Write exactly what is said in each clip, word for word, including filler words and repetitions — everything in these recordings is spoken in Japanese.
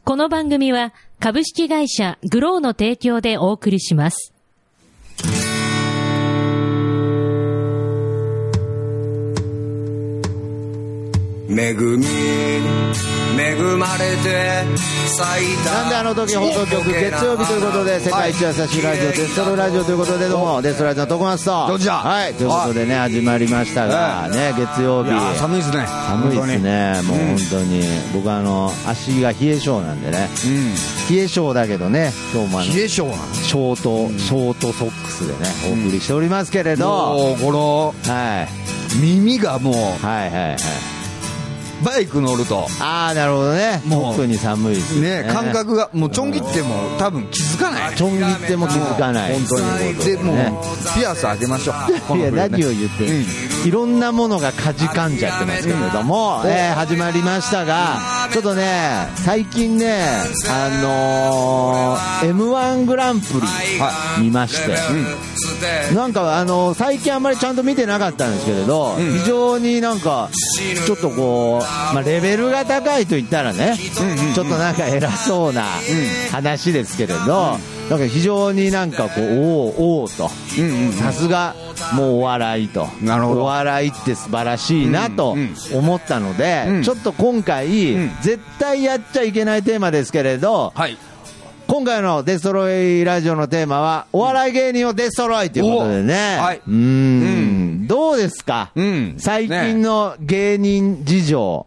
この番組は株式会社グローの提供でお送りします。 恵み恵まれて咲いたなんであの時放送局月曜日ということで、世界一優しいラジオ、デストロラジオということで、どうもデストラジオの徳松とどっちだはいということでね、始まりましたがね、月曜日寒いですね。 寒いですね。もう本当に僕はあの足が冷え性なんでね、冷え性だけどね、今日もあの冷え性なのショートショートソックスでねお送りしておりますけれど、 もうこのはい耳がもうはいはいはいバイク乗るとああなるほどね、 もう特に寒いですね。 ね、感覚がもうちょん切っても多分気づかない。 ちょん切っても気づかない。 本当に。でもうピアス開けましょう。 いや何を言って、うん、いろんなものがかじかんじゃってますけれども、うん、えー、始まりましたが、ちょっとね最近ねあのー、エムワン グランプリ見まして、うん、なんかあのー、最近あんまりちゃんと見てなかったんですけれど、うん、非常になんかちょっとこうまあ、レベルが高いと言ったらね、うんうん、ちょっとなんか偉そうな話ですけれど、うん、なんか非常になんかこうおーおーと、さすがもうお笑いと、なるほど、お笑いって素晴らしいなと思ったので、うんうん、ちょっと今回、うん、絶対やっちゃいけないテーマですけれど、はい、今回のデストロイラジオのテーマはお笑い芸人をデストロイということでね、はい、うーん、うんどうですか、うん、最近の芸人事情、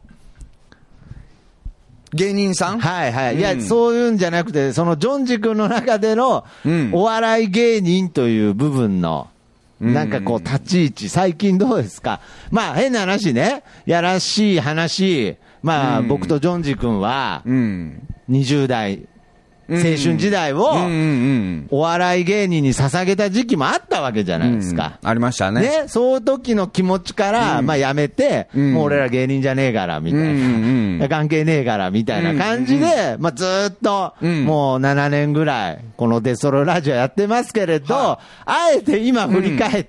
ね、芸人さんはいはい、うん、いやそういうんじゃなくて、そのジョンジ君の中でのお笑い芸人という部分のなんかこう立ち位置、最近どうですか。まあ変な話ね、やらしい話、まあ僕とジョンジ君はにじゅう代青春時代をお笑い芸人に捧げた時期もあったわけじゃないですか、 うん、ありましたね。 ね、そういう時の気持ちから、うん、まあやめて、うん、もう俺ら芸人じゃねえからみたいな、うんうん、関係ねえからみたいな感じで、まあずっともうななねんぐらいこのデストロラジオやってますけれど、はい、あえて今振り返って、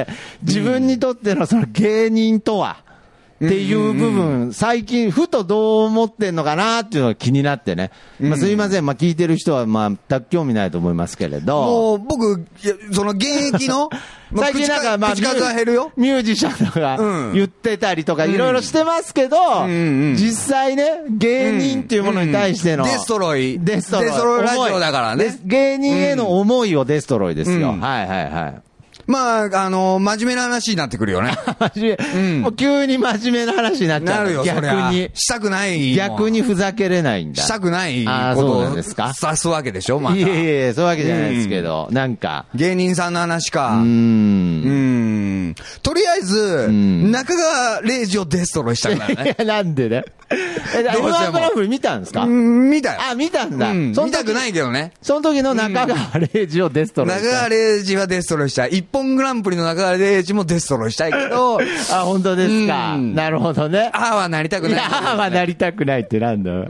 自分にとってのその芸人とはっていう部分、最近ふとどう思ってんのかなっていうのが気になってね、まあ、すいません、まあ、聞いてる人はまあ全く興味ないと思いますけれど、 もう僕いやその現役の最近なんかまあ口数は減るよ、 ミュージシャンとか言ってたりとかいろいろしてますけど、実際ね芸人っていうものに対してのデストロイデストロイデストロイラジオだからね、 芸人への思いをデストロイですよ、はいはいはい。 まあ、あのー、真面目な話になってくるよね。 真面目、うん。もう急に真面目な話になっちゃう。 なるよ、 逆に。 したくない。 逆にふざけれないんだ。 したくないことを指すわけでしょ、また。 いえいえ、そういうわけじゃないですけど、うん、なんか。 芸人さんの話か。 うーん。うーん。とりあえず、中川礼二をデストロイしたからね。 いや、なんでね。え、エムワン グランプリ見たんですか？ 見たよ。 あ、見たんだ。うん、 見たくないけどね。 その時の中川礼二をデストロイした。 中川礼二はデストロイしたい。一本グランプリの中川礼二もデストロイしたいけど。 あ、本当ですか。うん、なるほどね。 ああはなりたくない。いや、 ああはなりたくないってなんだ。うん。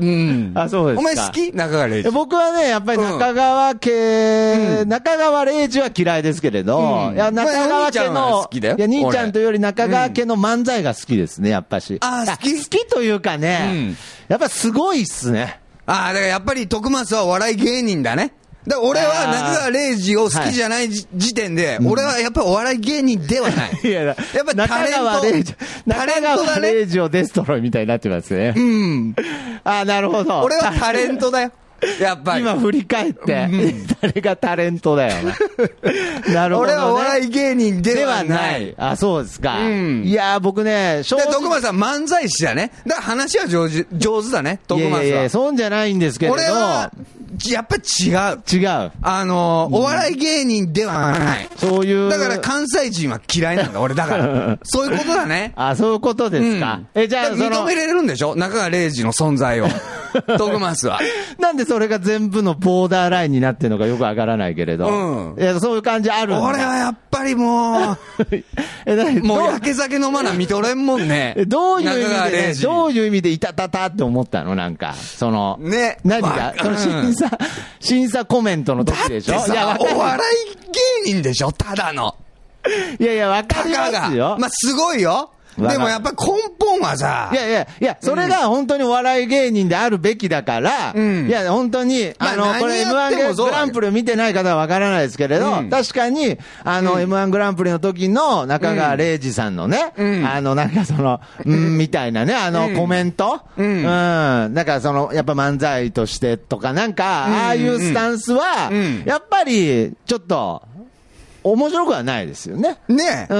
あ、そうですか。 お前好き？中川礼二。 僕はね、やっぱり中川家、うん、中川礼二は嫌いですけれど、うん、いや、中川家の、好きだよ。いや、兄ちゃんというより中川家の漫才が好きですね、やっぱし。 ああ、好き？ 好きというかね、うんやっぱすごいっすね。 ああ、だからやっぱり徳松はお笑い芸人だね。だから俺は中川礼二を好きじゃない時点で、俺はやっぱりお笑い芸人ではない。いややっぱりタレント。中川礼二、 中川礼二をデストロイみたいになってますね。 うん。 ああ、なるほど。 俺はタレントだよ。やっぱり。 今振り返って、うん、誰がタレントだよな。なるほど、ね。 俺はお笑い芸人ではない。 ではない。あ、そうですか。うん、いや、僕ね、 正直。徳松さん漫才師だね。だから話は上手、上手だね、徳松は。いやいや、 そうじゃないんですけれど。 俺は、やっぱり違う。 違う。 あの、お笑い芸人ではない。 そういう。 だから関西人は嫌いなんだ、俺だから。そういうことだね。 あ、そういうことですか。 うん、え、じゃあ、認めれるんでしょ中川礼二の存在を。徳松は。 なんでそれが全部のボーダーラインになってるのかよくわからないけれど。うん。いや、そういう感じあるんだ。 俺はやっぱりもう、え、何もう焼け酒飲まな見とれんもんね。 どういう意味で、ね、どういう意味でいたたたって思ったのなんか、その、ね。何が、その審査、審査コメントの時でしょ。 いや、お笑い芸人でしょただの。 いやいや、わかりますよ。 まあ、すごいよ。 でもやっぱ根本はさ。 いやいや、いや、それが本当にお笑い芸人であるべきだから、うん、いや、本当に、あの、まあ、これ エムワン グランプリを見てない方はわからないですけれど、うん、確かに、あの、うん、エムワン グランプリの時の中川礼二さんのね、うん、あの、なんかその、うん、みたいなね、あの、コメント、うん、うん、なんかその、やっぱ漫才としてとか、なんか、ああいうスタンスは、うん、やっぱり、ちょっと、面白くはないですよね。 ねえ。 うん。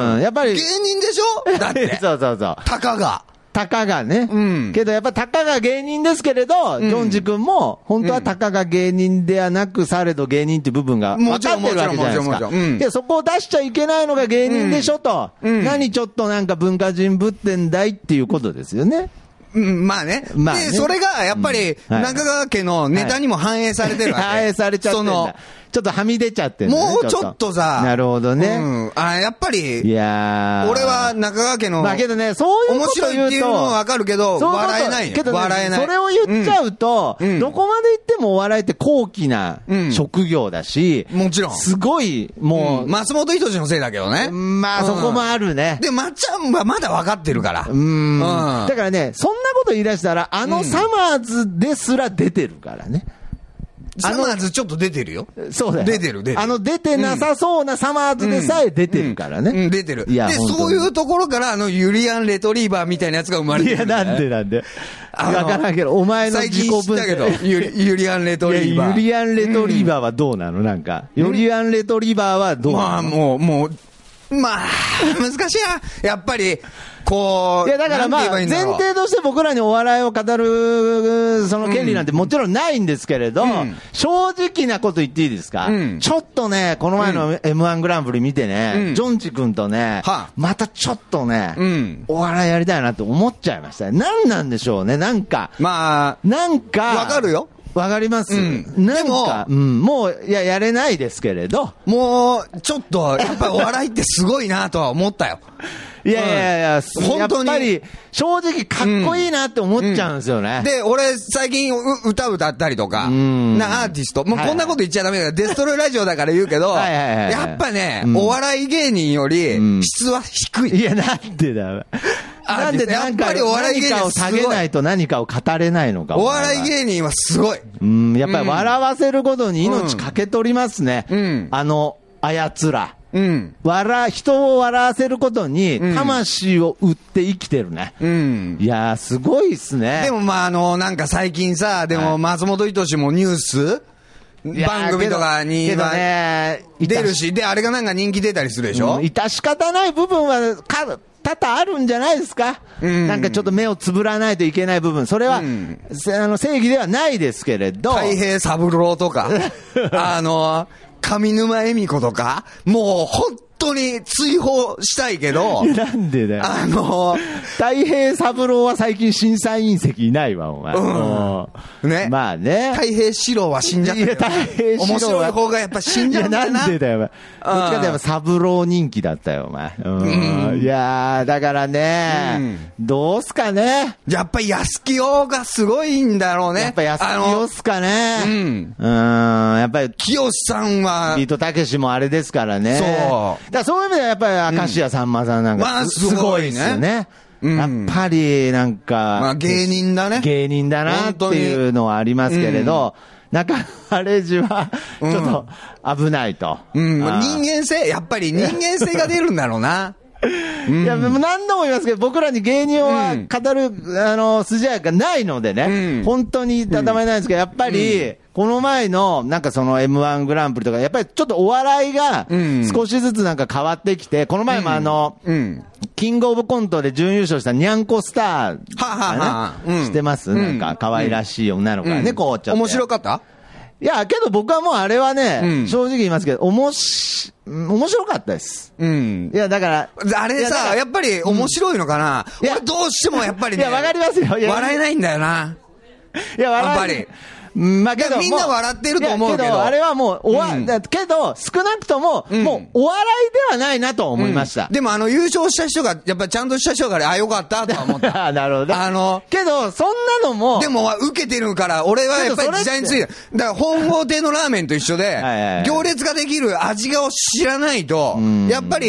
うん、やっぱり。 芸人でしょだって。 そうそうそう。 たかが。 たかがね。うん。けどやっぱたかが芸人ですけれど、うん、ジョンジ君も、本当はたかが芸人ではなく、されど芸人っていう部分が分かってるわけじゃないですか。で、そこを出しちゃいけないのが芸人でしょと。うん、何ちょっとなんか文化人ぶってんだいっていうことですよね。 うん、まあね。まあね。で、それがやっぱり、中川家のネタにも反映されてるわけ。 反映されちゃってんだ。その、ちょっとはみ出ちゃってる、ね、 もうちょっとさ。 なるほどね。 うん。あ、やっぱり。 いやー。俺は中川家の。 まあけどね、そういうこと言うと。面白いっていうのもわかるけど、笑えないよ。けどね、笑えない。 それを言っちゃうと、うん、どこまで言ってもお笑いって高貴な職業だし。 うん、もちろん。 すごい、もう。 うん、松本人志のせいだけどね。 まあ、そこもあるね。 で、まっちゃんはまだ分かってるから。 うん。だからね、そんなこと言い出したら、あのサマーズですら出てるからね。 サマーズちょっと出てるよ。 そうだよ。 出てる、出てる。 あの出てなさそうなサマーズでさえ出てるからね。 うん、うんうん、出てる。いや、で、そういうところから、あの、ユリアン・レトリーバーみたいなやつが生まれてる、ね。 いや、なんでなんで。わからんけど、お前の自己分析。 最近知ったけど、ユリ、ユリアン・レトリーバー。 ユリアン・レトリーバーはどうなのなんか。ユリアン・レトリーバーはどうなの、 まあ、もう、もう、まあ、難しいな。やっぱり、こう。 いや、だからまあ、前提として僕らにお笑いを語る、その権利なんてもちろんないんですけれど、うん、正直なこと言っていいですか、うん、ちょっとね、この前の エムワン グランプリ見てね、うん、ジョンチ君とね、はまたちょっとね、うん、お笑いやりたいなって思っちゃいましたね。何なんでしょうね、なんか。 まあ、 なんか。 わかるよ。 わかります。うん、なんか、うん、もう、いや、やれないですけれど。 もう、ちょっと、やっぱりお笑いってすごいなとは思ったよ。 いやいやいや、うん、本当に。やっぱり、正直かっこいいなって思っちゃうんですよね。 うんうん、で、俺、最近歌歌ったりとか、なアーティスト、もうこんなこと言っちゃダメだから、デストロイラジオだから言うけど、やっぱね、うん、お笑い芸人より質は低い。 いや、なんでだよ。なんでなんか何かを下げないと何かを語れないのか。 お笑い芸人はすごい。 うん、やっぱり笑わせることに命かけ取りますね。うん、あの、あやつら。うん。笑、人を笑わせることに、魂を売って生きてるね。うん。いやー、すごいっすね。 でもまあ、あの、なんか最近さ、でも松本人志もニュース番組とかには出るし、で、あれがなんか人気出たりするでしょ、 うん、致し方ない部分は、か、多々あるんじゃないですか、うん、なんかちょっと目をつぶらないといけない部分、それは、うん、あの正義ではないですけれど、 太平三郎とか、あの、上沼恵美子とか、もう本当に追放したいけど、 なんでだよ。 あの、 太平三郎は最近審査員席いないわ、お前。うん。ね。まあね。 太平四郎は死んじゃったよ。太平四郎は。面白い方がやっぱ死んじゃうんだよな。 なんでだよ、お前。どっちかってやっぱ三郎人気だったよ、お前。うん。いやー、だからね、うん、どうすかね。 やっぱり安清がすごいんだろうね。 やっぱ安清すかね。うん。うん。やっぱり。 清さんは。 ビートたけしもあれですからね。そう。だからそういう意味ではやっぱり明石家さんまさんなんか、うんまあ、すごいですよね。うん、やっぱりなんか、 まあ、芸人だね。 芸人だなっていうのはありますけれど、うん、中川礼二はちょっと危ないと。 うん、うん、人間性、やっぱり人間性が出るんだろうな。 うん、いや、何度も言いますけど、僕らに芸人を語る、うん、あの、筋合いがないのでね、うん、本当にたたまれないんですけど、やっぱり、うん、この前の、なんかその エムワン グランプリとか、やっぱりちょっとお笑いが少しずつなんか変わってきて、この前もあの、うん、キングオブコントで準優勝したニャンコスター、ね、ははは、うん、知ってます、うん、なんか可愛らしい女の子がね、うん、こうちょっと。 面白かった？ いや、けど僕はもうあれはね、うん、正直言いますけど、おもし、面白かったです。うん。いや、だから。 あれさ、やっぱり面白いのかな、うん、俺どうしてもやっぱりね。 いや、わかりますよ。 笑えないんだよな。 いや、笑えない。やっぱり。まあけどみんな笑ってると思うけど。けどあれはもう、おわ、うん、けど、少なくとも、うん、もう、お笑いではないなと思いました。 うん、でもあの、優勝した人が、やっぱちゃんとした人が、あ、よかったとは思った。 なるほど。 あの、 けど、そんなのも。 でも、受けてるから、俺はやっぱり時代について、だから、本郷亭のラーメンと一緒で、はいはいはい、行列ができる味を知らないと、うん、やっぱり、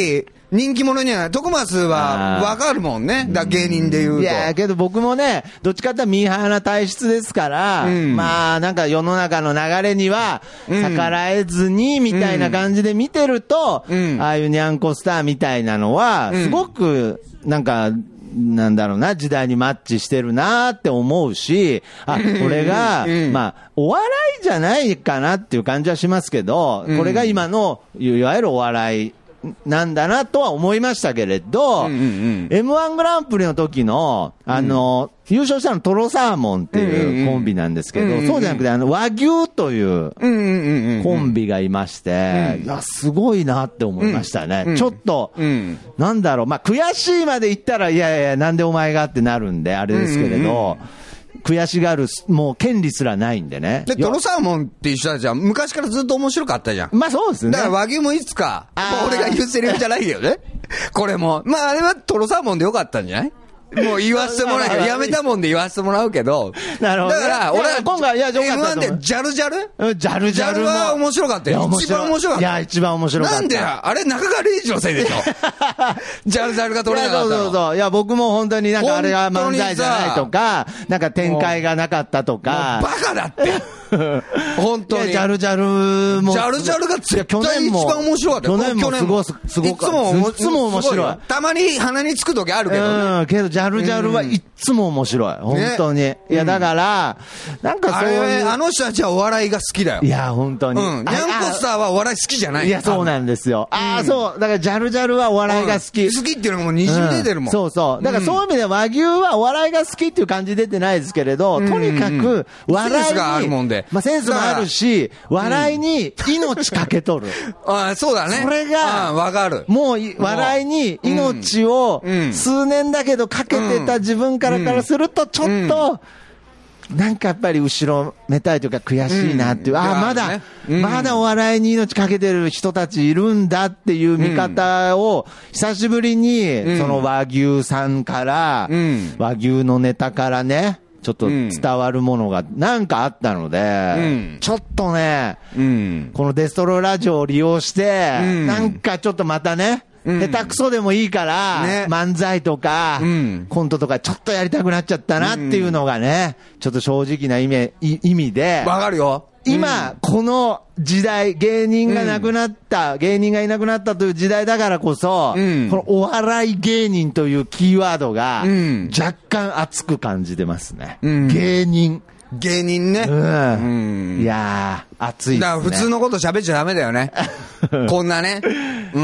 人気者には、徳松はわかるもんね。だ芸人で言うと。 いや、けど僕もね、どっちかってミーハーな体質ですから、うん、まあ、なんか世の中の流れには逆らえずに、みたいな感じで見てると、うん、ああいうニャンコスターみたいなのは、すごく、なんか、なんだろうな、時代にマッチしてるなって思うし、あ、これが、まあ、お笑いじゃないかなっていう感じはしますけど、これが今の、いわゆるお笑い、なんだなとは思いましたけれど、うんうんうん、エムワン グランプリの時の、あの、うん、優勝したのトロサーモンっていうコンビなんですけど、うんうんうん、そうじゃなくて、あの、和牛というコンビがいまして、うんうんうんうん、いや、すごいなって思いましたね。うんうん、ちょっと、うん、なんだろう、まあ、悔しいまで言ったら、いやいや、なんでお前がってなるんで、あれですけれど、うんうんうん、悔しがる、もう権利すらないんでね。 で、トロサーモンっていう人たちは昔からずっと面白かったじゃん。 まあそうですね。 だから和牛もいつか、俺が言うセリフじゃないけどね。これも。まああれはトロサーモンでよかったんじゃない？もう言わせてもらうよ。やめたもんで言わせてもらうけど。 なるほど、ね。 だから、俺は今回、いや、 エムワン でジャルジャルジャルジャルは面白かったよ。一番面白かった。 いや、一番面白かった。 なんでや、あれ中川礼二のせいでしょ。ジャルジャルが取れなかったの。 そうそうそう。いや、僕も本当になんかあれが漫才じゃないとか、なんか展開がなかったとか。 バカだって。本当に。 ジャルジャルも。 ジャルジャルが絶対一番面白かったよ。 去年もすごすごかった。いつも面白い。 たまに鼻につく時あるけど。 うん、けどジャルジャルはいつも面白い。本当に。いや、だから、なんかそういう。 あの人たちはお笑いが好きだよ。 いや、本当に。 うん。ニャンコスターはお笑い好きじゃない。 いや、そうなんですよ。ああ、そう。だからジャルジャルはお笑いが好き。 好きっていうのがもうにじみ出てるもん。 そうそう。だからそういう意味で和牛はお笑いが好きっていう感じ出てないですけれど、とにかく笑いに。 センスがあるもんで。 まあセンスもあるし、笑いに命かけとる。 ああ、そうだね。 それが、 わかる。 もう、笑いに命を数年だけどかけてた自分からからすると、ちょっと、なんかやっぱり後ろめたいというか悔しいなっていう、ああ、まだ、まだお笑いに命かけてる人たちいるんだっていう見方を、久しぶりに、その和牛さんから、和牛のネタからね、ちょっと伝わるものがなんかあったので、うん、ちょっとね、うん、このデストロラジオを利用して、うん、なんかちょっとまたね、うん、下手くそでもいいから、ね、漫才とか、うん、コントとかちょっとやりたくなっちゃったなっていうのがね、ちょっと正直な意味、意味で。 わかるよ。 今、うん、この時代、芸人がなくなった、うん、芸人がいなくなったという時代だからこそ、うん、このお笑い芸人というキーワードが、若干熱く感じてますね。うん、芸人。 芸人ね。 うんうん、いやー、熱いですね。 だから普通のこと喋っちゃダメだよね。こんなね。うん。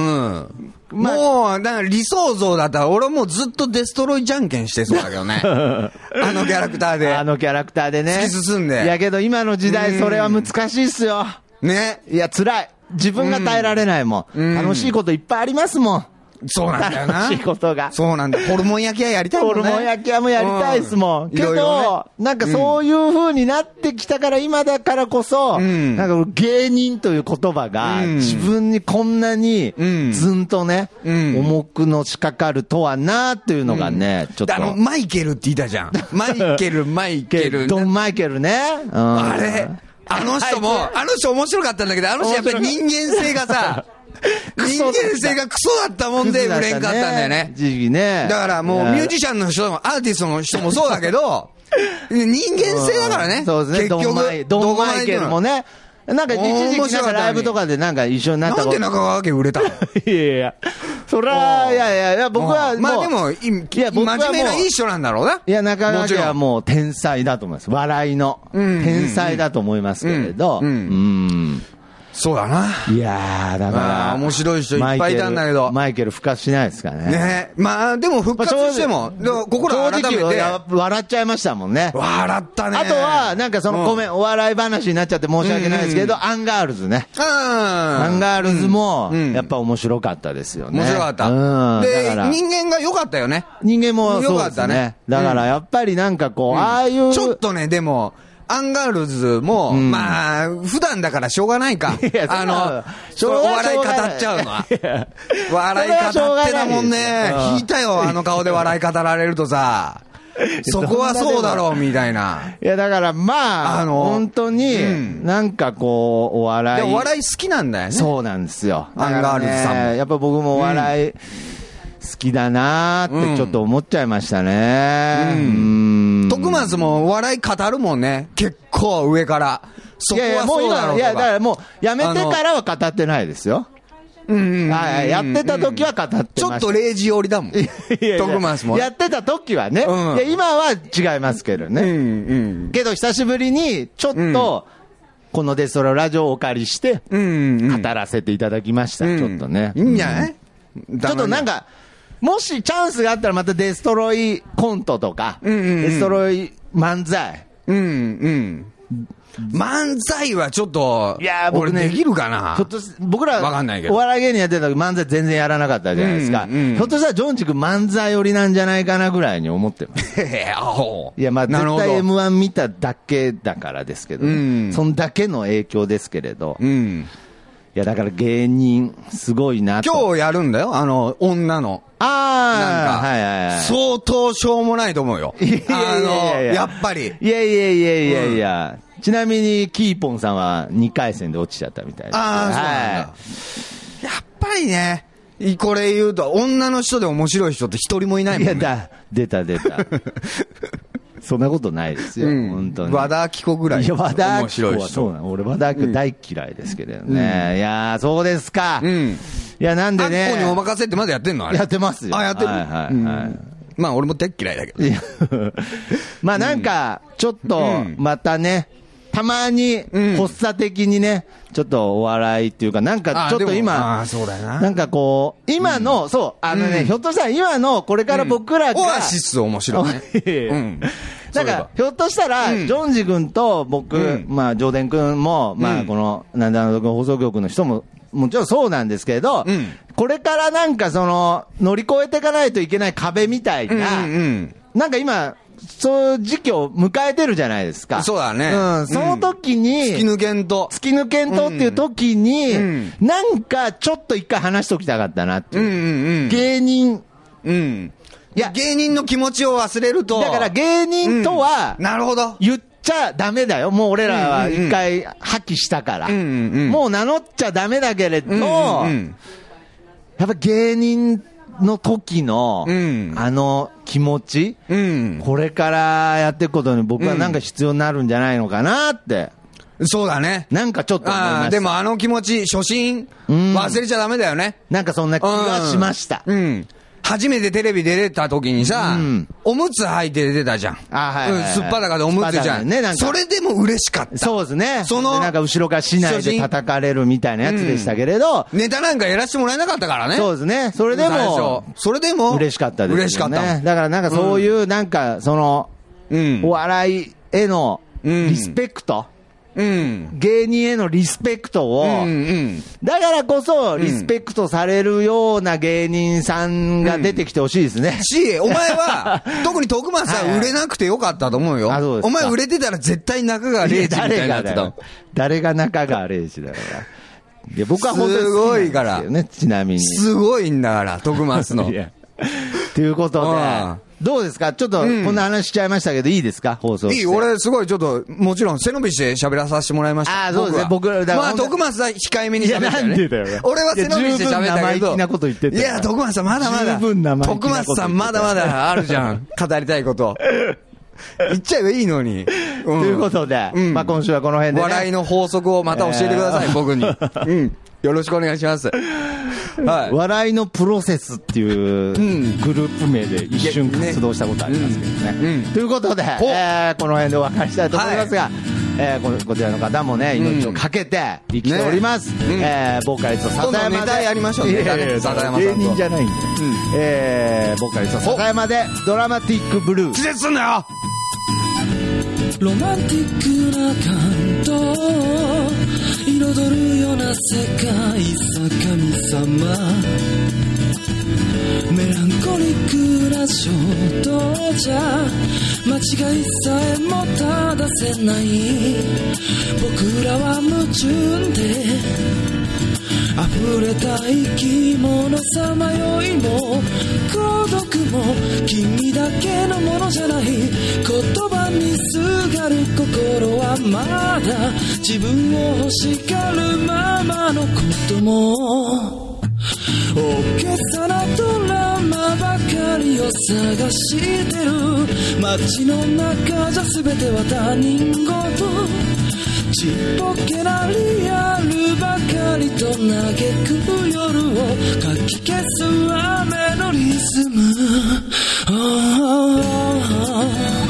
まあ、もう、だから理想像だったら、俺はもうずっとデストロイじゃんけんしてそうだけどね。あのキャラクターで。 あのキャラクターでね。 突き進んで。 いやけど今の時代それは難しいっすよ。 ね。 いや、辛い。自分が耐えられないもん。うん、楽しいこといっぱいありますもん。 そうなんだよな。 楽しいことが。 そうなんだ。ホルモン焼き屋やりたいもんね。 ホルモン焼き屋もやりたいですもん。うん、けど、いろいろね、なんかそういう風になってきたから今だからこそ、うん、なんか芸人という言葉が自分にこんなにずんとね、うん、重くのしかかるとはなっていうのがね、うん、ちょっと。 あの、マイケルって言ったじゃん。マイケル、マイケル。 ドンマイケルね。 うん、あれあの人も、あの人面白かったんだけど、あの人やっぱり人間性がさ、人間性がクソだったもんで売れんかったんだよね。 時期ね。 だからもうミュージシャンの人もアーティストの人もそうだけど、人間性だからね。 そうですね。結局。ドンマイケルもね。なんか一時期なんかライブとかでなんか一緒になったなんで中川家売れたの？いやいや。そら、いやいやいや、僕は。 まあでも、いや、真面目ないい人なんだろうな。 いや、中川家はもう天才だと思います。笑いの。天才だと思いますけれど。うん。 そうだな。 いやー、だから。 面白い人いっぱいいたんだけど。 マイケル復活しないですかね。 ねまあ、でも復活しても、ここら改めて。 笑っちゃいましたもんね。 笑ったね。 あとは、なんかその、ごめん、お笑い話になっちゃって申し訳ないですけど、アンガールズね。アンガールズも、やっぱ面白かったですよね。 面白かった。うん。で、人間が良かったよね。 人間もそうですね。だからやっぱりなんかこう、ああいう。 ちょっとね、でも、アンガールズも、うん、まあ、普段だからしょうがないか。いやあの、お笑い語っちゃうのは。笑い語ってたもんね。引いたよ、あの顔で笑い語られるとさ。 そこはそうだろうみたいな。 いやだからまあ、あの本当に、うん、なんかこうお笑い、 お笑い好きなんだよね。 そうなんですよ。 アンガールズさんもやっぱ僕もお笑い好きだなーってちょっと思っちゃいましたね。うん。うん、 徳松もお笑い語るもんね。結構上から。そこはそうだろうとか。 いやいやもう今、いやだからもうやめてからは語ってないですよ。うんうん、はい、やってた時は語ってました。 ちょっとレイジ寄りだもん。徳松も。 やってた時はね。うん、いや今は違いますけどね。うんうん、けど久しぶりにちょっと、このデストロラジオをお借りして、語らせていただきました。うんうん、ちょっとね。 いいんじゃない、 うん、ちょっとなんか、もしチャンスがあったらまたデストロイコントとか、うんうんうん、デストロイ漫才。 うんうん漫才はちょっと、いや僕ね、できるかな、 ひょっと僕ら、お笑い芸人やってた時漫才全然やらなかったじゃないですか。うんうん、ひょっとしたらジョンチ君漫才寄りなんじゃないかなぐらいに思ってます。いや、まあ絶対 エムワン 見ただけだからですけど、ね、うん、そんだけの影響ですけれど。うん、いや、だから芸人、すごいなと。 今日やるんだよ、あの、女の。 ああ、 なんか、はいはいはい。相当しょうもないと思うよ。いやいやいやいや、あの、やっぱり。 いやいやいやいやいや。うん、ちなみに、キーポンさんはにかい戦で落ちちゃったみたいです。 ああ、そうなんだ。はい、やっぱりね、これ言うと、女の人で面白い人って一人もいないもんね。 いや、だ、出た出た。そんなことないですよ、うん、本当に。 和田アキ子ぐらい。 いや、和田アキ子はそうなの。俺、和田アキ子大嫌いですけどね。うん、いやー、そうですか。うん、いや、なんでね。 アキ子にお任せってまだやってんのあれ。 やってますよ。 あ、やってる。はいはいはい。うん、まあ、俺も大嫌いだけど。 まあ、なんか、ちょっと、またね、たまに、発作的にね、ちょっとお笑いっていうか、なんかちょっと今、 あそうだななんかこう、今の、うん、そう、あのね、うん、ひょっとしたら今の、これから僕らが、 うん、オアシス面白いね。うん、 なんか、ひょっとしたら、うん、ジョンジ君と僕、うん、まあ、ジョーデン君も、まあ、この、なんであの放送局の人も、もちろんそうなんですけど、うん、これからなんかその、乗り越えていかないといけない壁みたいな、うんうん、なんか今、そういう時期を迎えてるじゃないですか。 そうだね。 うん。その時に、 突き抜けんと。 突き抜けんとっていう時に、うん、なんかちょっと一回話しておきたかったなっていう。うんうんうん、芸人。 うん。いや、芸人の気持ちを忘れると。 だから芸人とは、 うん、なるほど。 言っちゃダメだよ。もう俺らは一回破棄したから。うんうんうん、もう名乗っちゃダメだけれど、うんうんうん、やっぱ芸人の時の、うん、あの気持ち、うん、これからやっていくことに僕はなんか必要になるんじゃないのかなって。 うん、そうだね。 なんかちょっと思いました。 あでもあの気持ち、初心、忘れちゃダメだよね。 なんかそんな気がしました。 うん。うん初めてテレビ出れた時にさ、うん、おむつ履いて出たじゃん。あ、はいはいはい。すっぱだかでおむつじゃん。ね、なんかそれでも嬉しかった。 そうですね。その、なんか後ろから市内で叩かれるみたいなやつでしたけれど、 うん、ネタなんかやらせてもらえなかったからね。 そうですね。それでも、 それでも、 嬉しかったですね。 嬉しかった。 だからなんかそういう、なんか、その、うん、お笑いへのリスペクト。うん、芸人へのリスペクトを、うんうん、だからこそリスペクトされるような芸人さんが出てきてほしいですね、 うん、しお前は特に徳松さん売れなくてよかったと思うよ。お前売れてたら絶対中川礼二みたいになってた。 誰が中川礼二だろうな。いや僕は本当にすごいから、 ちなみにすごいんだから徳松のということでどうですかちょっとこんな話しちゃいましたけど、うん、いいですか放送して。 いい俺すごいちょっともちろん背伸びして喋らさせてもらいました。 ああそうですね僕らまあ徳松さん控えめに喋ったよね。いやなんでだよ俺は背伸びして喋ったけど。 生意気なこと言ってた。 いや徳松さんまだまだ。十分生意気なこと言ってた。徳松さんまだまだあるじゃん語りたいこと。言っちゃえばいいのに、 うん、ということで、うん、まあ今週はこの辺で、ね、 笑いの法則をまた教えてください、えー、僕に、うん、よろしくお願いします、 はい、笑いのプロセスっていうグループ名で一瞬活動したことありますけどね、うんうん、ということで、えー、この辺でお別れしたいと思いますが、はいえー、こ, こちらの方もね命をかけて生きております、うんねえー、ボーカリスト笹山でネタやりましょうね、 笹山さんと芸人じゃないんで、うんえー、ボーカリスト笹山でドラマティックブルー。 気絶すんなよ。 ロマンティックな感動彩るような世界さ神様メランコリックな衝動じゃ間違いさえも正せない僕らは矛盾で溢れた生き物さまよいも孤独も君だけのものじゃない。言葉にすがる心はまだ自分を欲しがるままのことも、大げさなドラマばかりを探してる。街の中じゃ全ては他人事、ちっぽけなリアルばかりと嘆く夜をかき消す雨のリズム、oh, oh, oh.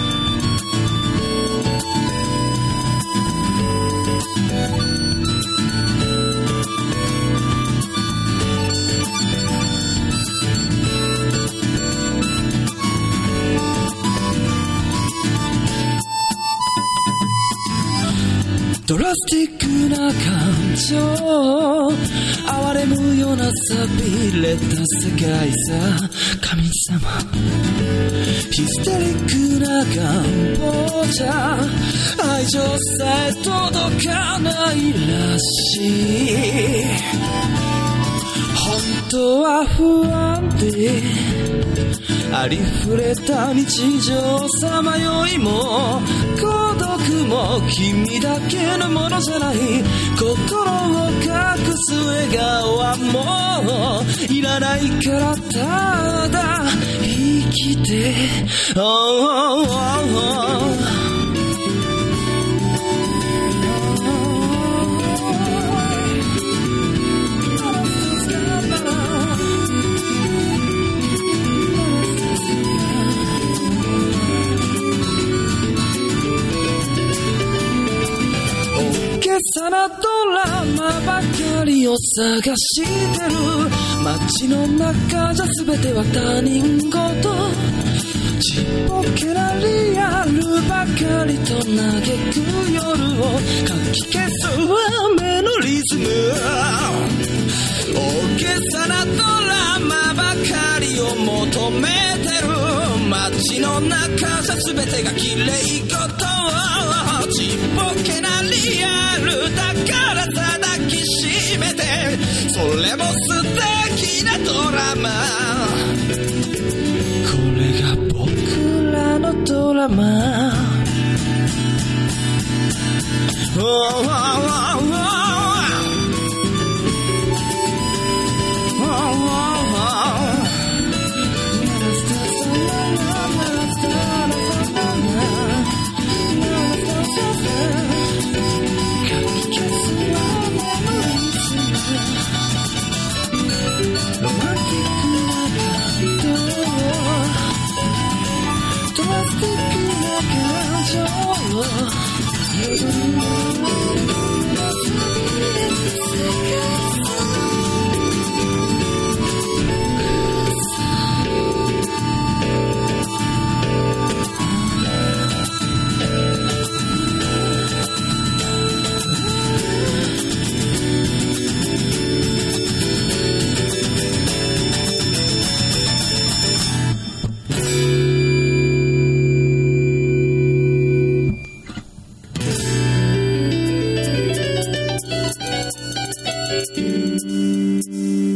ドラスティックな感情、哀れむような寂れた世界さ。神様ヒステリックな願望じゃ愛情さえ届かないらしい。本当は不安でありふれた日常さまよいも孤独も君だけのものじゃない。心を隠す笑顔はもういらないからただ生きて、oh, oh, oh, oh.さなドラマばかりを探してる。街の中じゃ全ては他人事、ちっぽけなリアルばかりと嘆く夜をかき消す雨のリズム、大げさなドラマばかりを求めてる。街の中じゃ全てが綺麗事、ちっぽけなリアルだからさ抱きしめて、それも素敵なドラマ、これが僕らのドラマ、oh, oh, oh, oh. 「